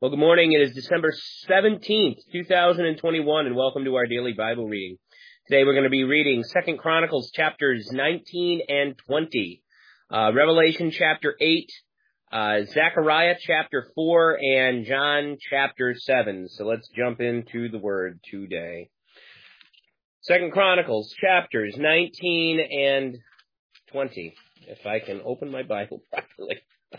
Well, good morning. It is December 17th, 2021, and welcome to our daily Bible reading. Today we're going to be reading 2 Chronicles chapters 19 and 20, Revelation chapter 8, Zechariah chapter 4, and John chapter 7. So let's jump into the word today. 2 Chronicles chapters 19 and 20. If I can open my Bible properly.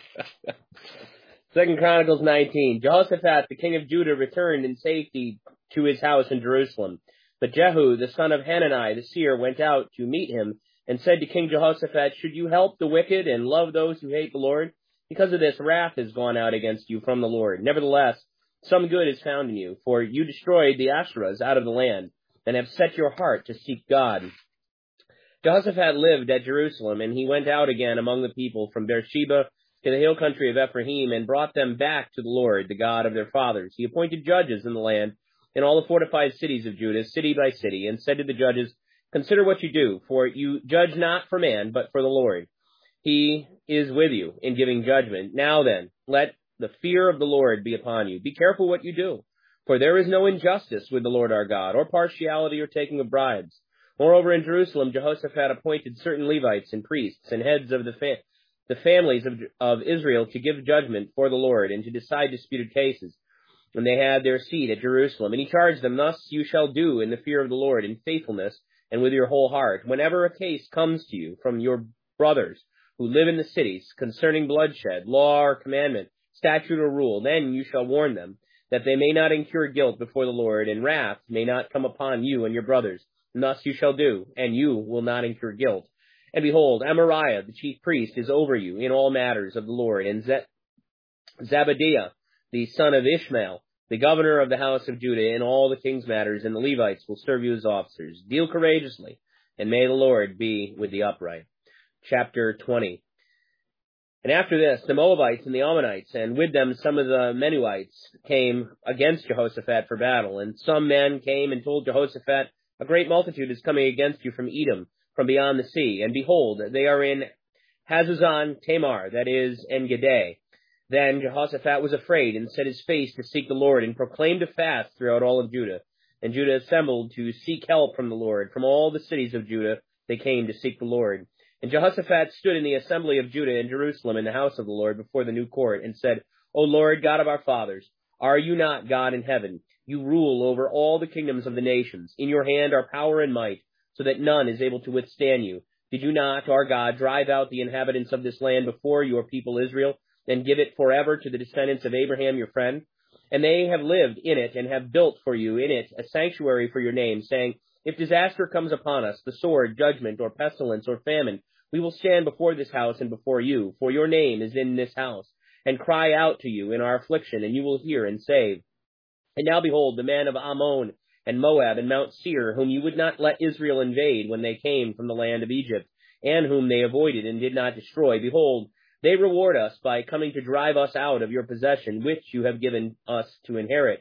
2 Chronicles 19. Jehoshaphat, the king of Judah, returned in safety to his house in Jerusalem. But Jehu, the son of Hanani, the seer, went out to meet him and said to King Jehoshaphat, "Should you help the wicked and love those who hate the Lord? Because of this, wrath has gone out against you from the Lord. Nevertheless, some good is found in you, for you destroyed the Asherahs out of the land and have set your heart to seek God." Jehoshaphat lived at Jerusalem, and he went out again among the people from Beersheba to the hill country of Ephraim, and brought them back to the Lord, the God of their fathers. He appointed judges in the land, in all the fortified cities of Judah, city by city, and said to the judges, "Consider what you do, for you judge not for man, but for the Lord. He is with you in giving judgment. Now then, let the fear of the Lord be upon you. Be careful what you do, for there is no injustice with the Lord our God, or partiality or taking of bribes." Moreover, in Jerusalem, Jehoshaphat appointed certain Levites and priests and heads of the families of Israel to give judgment for the Lord and to decide disputed cases. And they had their seat at Jerusalem. And he charged them, "Thus you shall do in the fear of the Lord, in faithfulness and with your whole heart. Whenever a case comes to you from your brothers who live in the cities concerning bloodshed, law or commandment, statute or rule, then you shall warn them, that they may not incur guilt before the Lord, and wrath may not come upon you and your brothers. And thus you shall do, and you will not incur guilt. And behold, Amariah, the chief priest, is over you in all matters of the Lord, and Zebadiah, the son of Ishmael, the governor of the house of Judah, in all the king's matters, and the Levites will serve you as officers. Deal courageously, and may the Lord be with the upright." Chapter 20. And after this, the Moabites and the Ammonites, and with them some of the Menuhites, came against Jehoshaphat for battle. And some men came and told Jehoshaphat, "A great multitude is coming against you from Edom, from beyond the sea. And behold, they are in Hazazon Tamar, that is, En-Gedi." Then Jehoshaphat was afraid and set his face to seek the Lord and proclaimed a fast throughout all of Judah. And Judah assembled to seek help from the Lord. From all the cities of Judah they came to seek the Lord. And Jehoshaphat stood in the assembly of Judah in Jerusalem in the house of the Lord before the new court and said, "O Lord, God of our fathers, are you not God in heaven? You rule over all the kingdoms of the nations. In your hand are power and might, so that none is able to withstand you. Did you not, our God, drive out the inhabitants of this land before your people Israel, and give it forever to the descendants of Abraham your friend? And they have lived in it, and have built for you in it a sanctuary for your name, saying, if disaster comes upon us, the sword, judgment, or pestilence, or famine, we will stand before this house and before you, for your name is in this house, and cry out to you in our affliction, and you will hear and save. And now behold, the men of Ammon and Moab and Mount Seir, whom you would not let Israel invade when they came from the land of Egypt, and whom they avoided and did not destroy, behold, they reward us by coming to drive us out of your possession, which you have given us to inherit.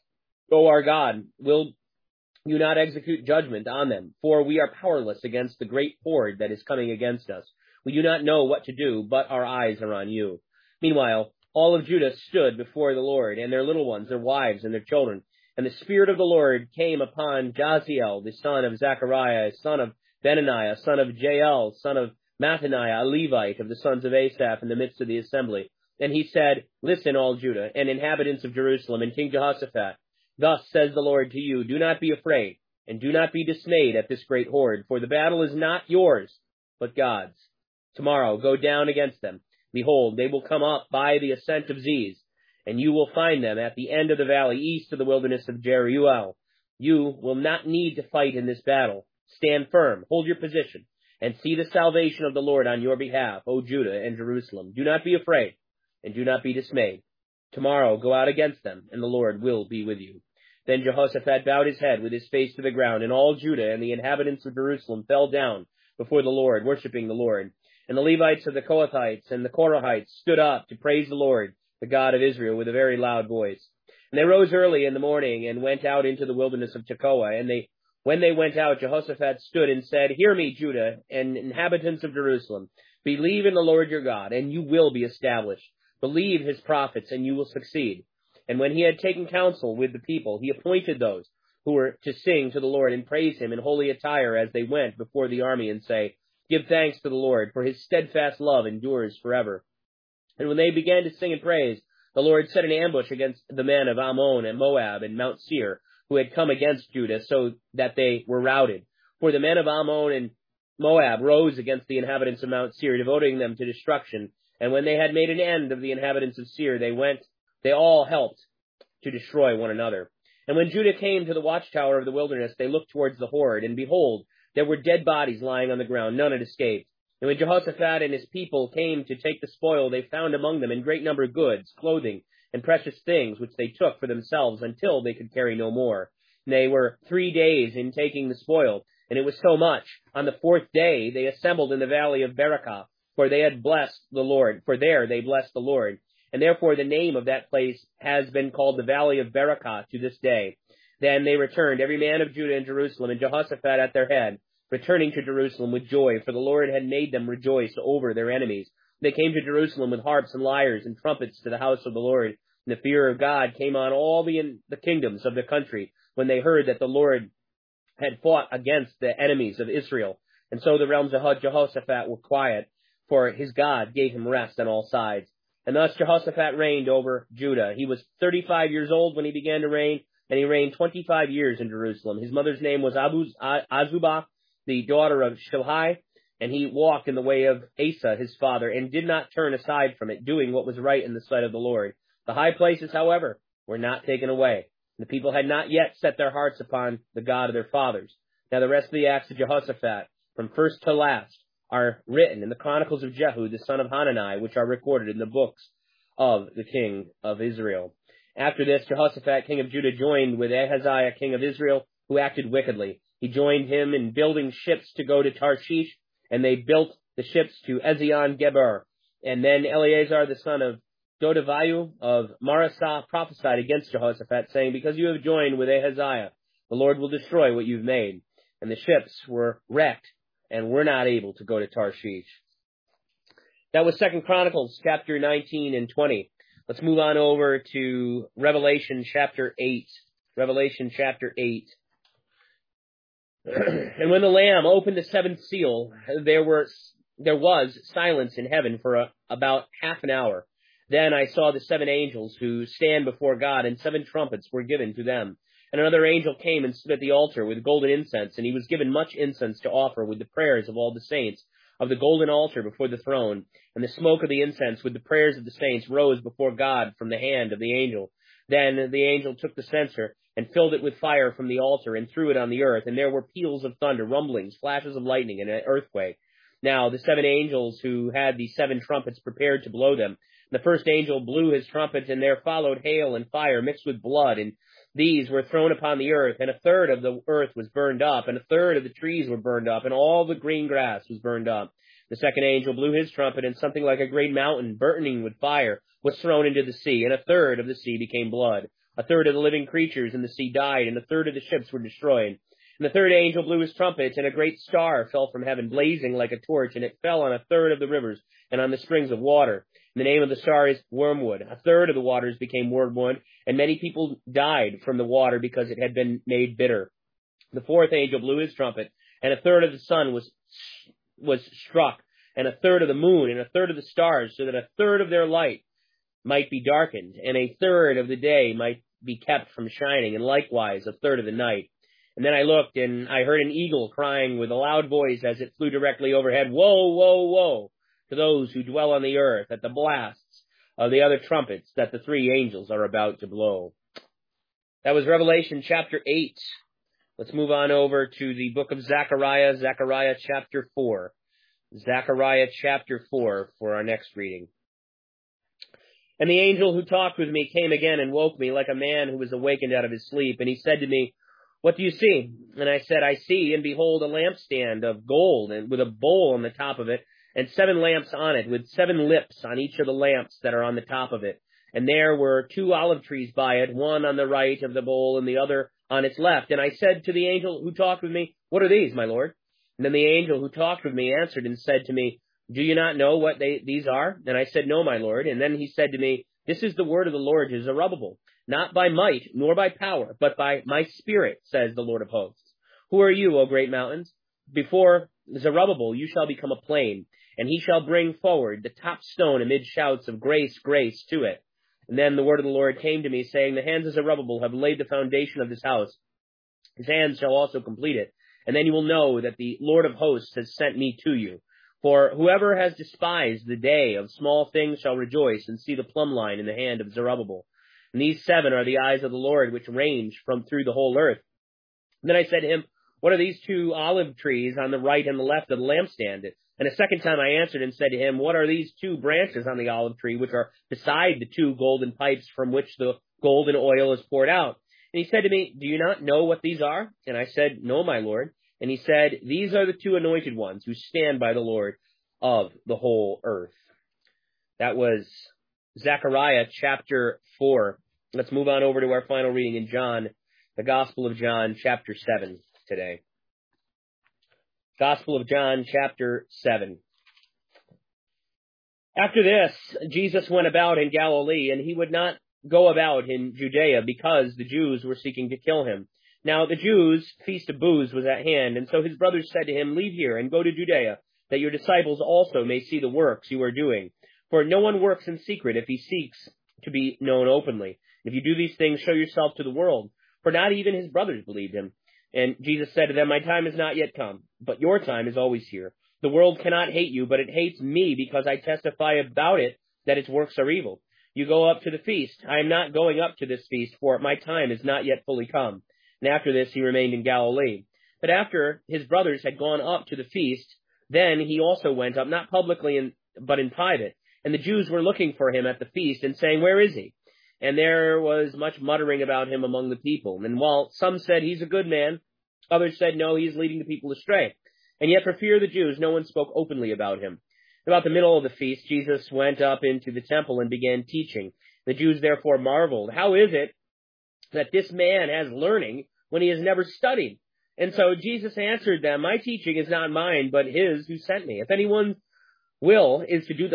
O our God, will you not execute judgment on them? For we are powerless against the great horde that is coming against us. We do not know what to do, but our eyes are on you." Meanwhile, all of Judah stood before the Lord, and their little ones, their wives, and their children. And the Spirit of the Lord came upon Jaziel, the son of Zechariah, son of Benaniah, son of Jael, son of Mattaniah, a Levite of the sons of Asaph, in the midst of the assembly. And he said, "Listen, all Judah, and inhabitants of Jerusalem, and King Jehoshaphat. Thus says the Lord to you, do not be afraid, and do not be dismayed at this great horde, for the battle is not yours, but God's. Tomorrow go down against them. Behold, they will come up by the ascent of Ziz, and you will find them at the end of the valley east of the wilderness of Jeruel. You will not need to fight in this battle. Stand firm, hold your position, and see the salvation of the Lord on your behalf, O Judah and Jerusalem. Do not be afraid, and do not be dismayed. Tomorrow go out against them, and the Lord will be with you." Then Jehoshaphat bowed his head with his face to the ground, and all Judah and the inhabitants of Jerusalem fell down before the Lord, worshiping the Lord. And the Levites of the Kohathites and the Korahites stood up to praise the Lord, the God of Israel, with a very loud voice. And they rose early in the morning and went out into the wilderness of Tekoa. And when they went out, Jehoshaphat stood and said, "Hear me, Judah and inhabitants of Jerusalem. Believe in the Lord your God, and you will be established. Believe his prophets, and you will succeed. And when he had taken counsel with the people, he appointed those who were to sing to the Lord and praise him in holy attire as they went before the army and say, Give thanks to the Lord, for his steadfast love endures forever. And when they began to sing and praise, the Lord set an ambush against the men of Ammon and Moab and Mount Seir, who had come against Judah, so that they were routed. For the men of Ammon and Moab rose against the inhabitants of Mount Seir, devoting them to destruction. And when they had made an end of the inhabitants of Seir, they all helped to destroy one another. And when Judah came to the watchtower of the wilderness, they looked towards the horde, and behold, there were dead bodies lying on the ground. None had escaped. And when Jehoshaphat and his people came to take the spoil, they found among them in great number goods, clothing, and precious things, which they took for themselves until they could carry no more. And they were 3 days in taking the spoil, and it was so much. On the 4th day they assembled in the valley of Berakah, for they had blessed the Lord. For there they blessed the Lord. And therefore the name of that place has been called the Valley of Berakah to this day. Then they returned, every man of Judah and Jerusalem, and Jehoshaphat at their head, returning to Jerusalem with joy, for the Lord had made them rejoice over their enemies. They came to Jerusalem with harps and lyres and trumpets to the house of the Lord. And the fear of God came on all the kingdoms of the country when they heard that the Lord had fought against the enemies of Israel. And so the realms of Jehoshaphat were quiet, for his God gave him rest on all sides. And thus Jehoshaphat reigned over Judah. He was 35 years old when he began to reign, and he reigned 25 years in Jerusalem. His mother's name was Azubah, the daughter of Shilhi, and he walked in the way of Asa, his father, and did not turn aside from it, doing what was right in the sight of the Lord. The high places, however, were not taken away. The people had not yet set their hearts upon the God of their fathers. Now the rest of the acts of Jehoshaphat, from first to last, are written in the Chronicles of Jehu, the son of Hanani, which are recorded in the books of the king of Israel. After this, Jehoshaphat, king of Judah, joined with Ahaziah, king of Israel, who acted wickedly. He joined him in building ships to go to Tarshish, and they built the ships to Ezion-Geber. And then Eleazar, the son of Dodaviah of Marasah, prophesied against Jehoshaphat, saying, Because you have joined with Ahaziah, the Lord will destroy what you've made. And the ships were wrecked, and were not able to go to Tarshish. That was 2 Chronicles, chapter 19 and 20. Let's move on over to Revelation chapter 8. Revelation chapter 8. And when the Lamb opened the seventh seal, there was silence in heaven for about half an hour. Then I saw the 7 angels who stand before God, and 7 trumpets were given to them. And another angel came and stood at the altar with golden incense, and he was given much incense to offer with the prayers of all the saints of the golden altar before the throne. And the smoke of the incense with the prayers of the saints rose before God from the hand of the angel. Then the angel took the censer and filled it with fire from the altar and threw it on the earth. And there were peals of thunder, rumblings, flashes of lightning, and an earthquake. Now the 7 angels who had the 7 trumpets prepared to blow them. The first angel blew his trumpet, and there followed hail and fire mixed with blood, and these were thrown upon the earth, and a third of the earth was burned up, and a third of the trees were burned up, and all the green grass was burned up. The second angel blew his trumpet, and something like a great mountain burning with fire was thrown into the sea, and a third of the sea became blood. A third of the living creatures in the sea died, and a third of the ships were destroyed. And the third angel blew his trumpet, and a great star fell from heaven, blazing like a torch, and it fell on a third of the rivers and on the springs of water. And the name of the star is Wormwood. A third of the waters became wormwood, and many people died from the water because it had been made bitter. The fourth angel blew his trumpet, and a third of the sun was struck, and a third of the moon, and a third of the stars, so that a third of their light might be darkened, and a third of the day might be kept from shining, and likewise a third of the night. And then I looked, and I heard an eagle crying with a loud voice as it flew directly overhead, Woe, woe, woe, to those who dwell on the earth at the blasts of the other trumpets that the 3 angels are about to blow. That was Revelation chapter 8. Let's move on over to the book of Zechariah, Zechariah chapter 4. Zechariah chapter 4 for our next reading. And the angel who talked with me came again and woke me like a man who was awakened out of his sleep. And he said to me, What do you see? And I said, I see, and behold, a lampstand of gold, and with a bowl on the top of it, and 7 lamps on it, with 7 lips on each of the lamps that are on the top of it. And there were 2 olive trees by it, one on the right of the bowl, and the other on its left. And I said to the angel who talked with me, What are these, my lord? And then the angel who talked with me answered and said to me, Do you not know what these are? And I said, No, my lord. And then he said to me, This is the word of the Lord to Zerubbabel, not by might, nor by power, but by my Spirit, says the Lord of hosts. Who are you, O great mountains? Before Zerubbabel you shall become a plain, and he shall bring forward the top stone amid shouts of grace, grace to it. And then the word of the Lord came to me, saying, the hands of Zerubbabel have laid the foundation of this house. His hands shall also complete it. And then you will know that the Lord of hosts has sent me to you. For whoever has despised the day of small things shall rejoice and see the plumb line in the hand of Zerubbabel. And these 7 are the eyes of the Lord, which range from through the whole earth. And then I said to him, what are these 2 olive trees on the right and the left of the lampstand? And a second time I answered and said to him, what are these 2 branches on the olive tree, which are beside the 2 golden pipes from which the golden oil is poured out? And he said to me, do you not know what these are? And I said, no, my Lord. And he said, these are the 2 anointed ones who stand by the Lord of the whole earth. That was Zechariah chapter 4. Let's move on over to our final reading in John, the Gospel of John chapter 7 today. Gospel of John chapter 7. After this, Jesus went about in Galilee, and he would not go about in Judea because the Jews were seeking to kill him. Now the Jews' feast of booths was at hand, and so his brothers said to him, leave here and go to Judea, that your disciples also may see the works you are doing. For no one works in secret if he seeks to be known openly. If you do these things, show yourself to the world. For not even his brothers believed him. And Jesus said to them, my time has not yet come, but your time is always here. The world cannot hate you, but it hates me because I testify about it that its works are evil. You go up to the feast. I am not going up to this feast, for my time is not yet fully come. And after this he remained in Galilee. But after his brothers had gone up to the feast, then he also went up, not publicly, but in private. And the Jews were looking for him at the feast and saying, where is he? And there was much muttering about him among the people. And while some said, he's a good man, others said, no, he is leading the people astray. And yet for fear of the Jews, no one spoke openly about him. About the middle of the feast, Jesus went up into the temple and began teaching. The Jews therefore marveled, how is it that this man has learning when he has never studied? And so Jesus answered them, my teaching is not mine, but his who sent me. If anyone's will is to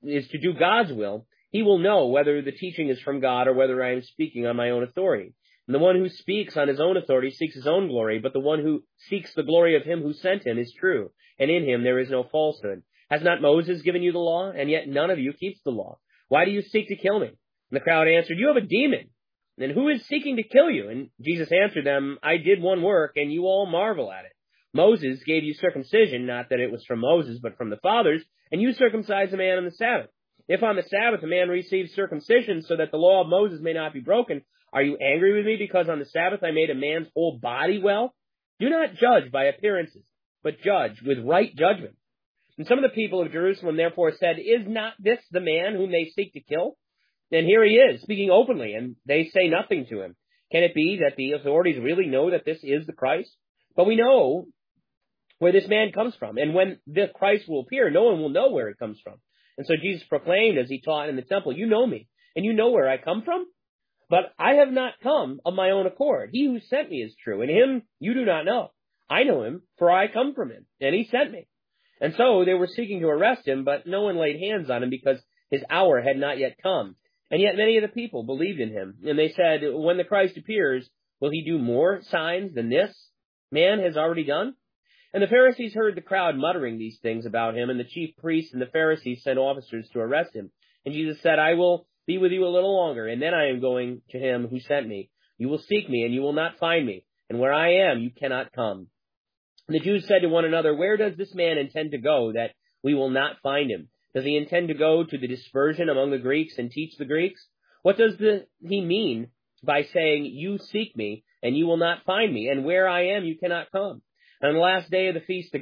do God's will, he will know whether the teaching is from God or whether I am speaking on my own authority. And the one who speaks on his own authority seeks his own glory, but the one who seeks the glory of him who sent him is true, and in him there is no falsehood. Has not Moses given you the law? And yet none of you keeps the law. Why do you seek to kill me? And the crowd answered, you have a demon. And who is seeking to kill you? And Jesus answered them, I did one work, and you all marvel at it. Moses gave you circumcision, not that it was from Moses, but from the fathers, and you circumcise a man on the Sabbath. If on the Sabbath a man receives circumcision so that the law of Moses may not be broken, are you angry with me because on the Sabbath I made a man's whole body well? Do not judge by appearances, but judge with right judgment. And some of the people of Jerusalem therefore said, is not this the man whom they seek to kill? And here he is, speaking openly, and they say nothing to him. Can it be that the authorities really know that this is the Christ? But we know where this man comes from, and when the Christ will appear, no one will know where it comes from. And so Jesus proclaimed as he taught in the temple, you know me, and you know where I come from, but I have not come of my own accord. He who sent me is true, and him you do not know. I know him, for I come from him, and he sent me. And so they were seeking to arrest him, but no one laid hands on him because his hour had not yet come. And yet many of the people believed in him, and they said, when the Christ appears, will he do more signs than this man has already done? And the Pharisees heard the crowd muttering these things about him, and the chief priests and the Pharisees sent officers to arrest him. And Jesus said, I will be with you a little longer, and then I am going to him who sent me. You will seek me, and you will not find me, and where I am, you cannot come. And the Jews said to one another, where does this man intend to go, that we will not find him? Does he intend to go to the dispersion among the Greeks and teach the Greeks? What does he mean by saying, you seek me, and you will not find me, and where I am, you cannot come? And on the last day of the feast, the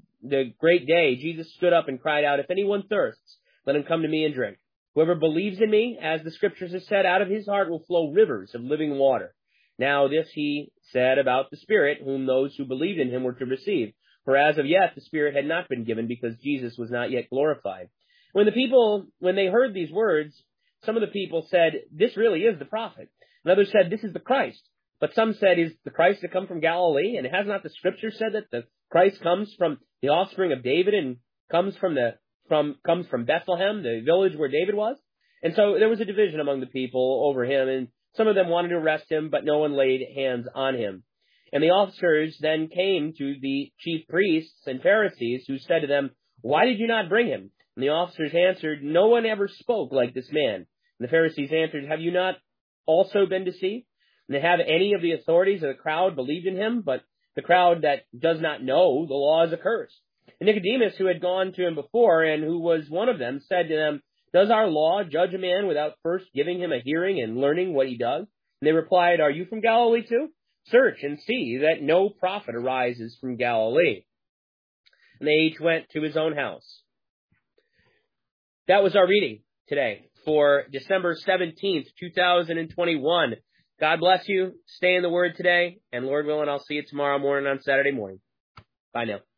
great day, Jesus stood up and cried out, if anyone thirsts, let him come to me and drink. Whoever believes in me, as the scriptures have said, out of his heart will flow rivers of living water. Now this he said about the Spirit, whom those who believed in him were to receive. For as of yet the Spirit had not been given, because Jesus was not yet glorified. When they heard these words, some of the people said, this really is the prophet. And others said, this is the Christ. But some said, is the Christ to come from Galilee? And has not the scripture said that the Christ comes from the offspring of David and comes from Bethlehem, the village where David was? And so there was a division among the people over him. And Some of them wanted to arrest him, but no one laid hands on him. And the officers then came to the chief priests and Pharisees, who said to them, "Why did you not bring him?" And the officers answered, "No one ever spoke like this man." And the Pharisees answered, "Have you not also been deceived? And have any of the authorities of the crowd believed in him? But the crowd that does not know the law is accursed." And Nicodemus, who had gone to him before, and who was one of them, said to them, "Does our law judge a man without first giving him a hearing and learning what he does?" And they replied, "Are you from Galilee too? Search and see that no prophet arises from Galilee." And they each went to his own house. That was our reading today for December 17th, 2021. God bless you. Stay in the Word today. And Lord willing, I'll see you tomorrow morning on Saturday morning. Bye now.